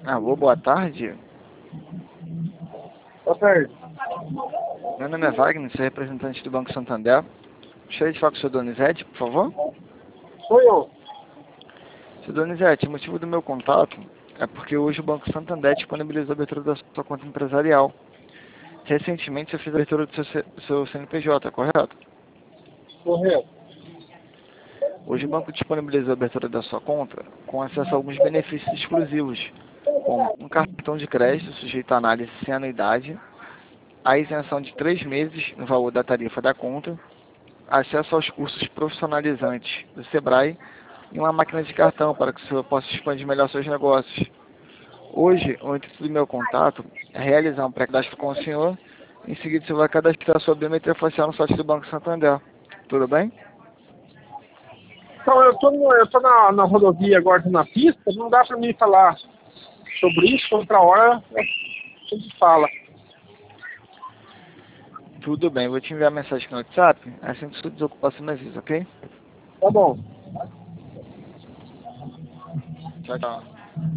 Alô, boa tarde. Boa tarde. Meu nome é Wagner, sou representante do Banco Santander. Gostaria de falar com o Sr. Donizete, por favor? Sou eu. Sr. Donizete, o motivo do meu contato é porque hoje o Banco Santander disponibilizou a abertura da sua conta empresarial. Recentemente você fez a abertura do seu CNPJ, correto? Correto. Hoje o banco disponibilizou a abertura da sua conta com acesso a alguns benefícios exclusivos, como um cartão de crédito sujeito a análise sem anuidade, a isenção de 3 meses no valor da tarifa da conta, acesso aos cursos profissionalizantes do Sebrae e uma máquina de cartão para que o senhor possa expandir melhor seus negócios. Hoje, o intuito do meu contato é realizar um pré-cadastro com o senhor. Em seguida, o senhor vai cadastrar sua biometria facial no site do Banco Santander. Tudo bem? Então, eu tô na rodovia agora, tô na pista, não dá pra mim falar sobre isso, outra hora a gente fala. Tudo bem, vou te enviar a mensagem no WhatsApp, assim que sua desocupação me avisa, ok? Tá bom. Tchau, tchau.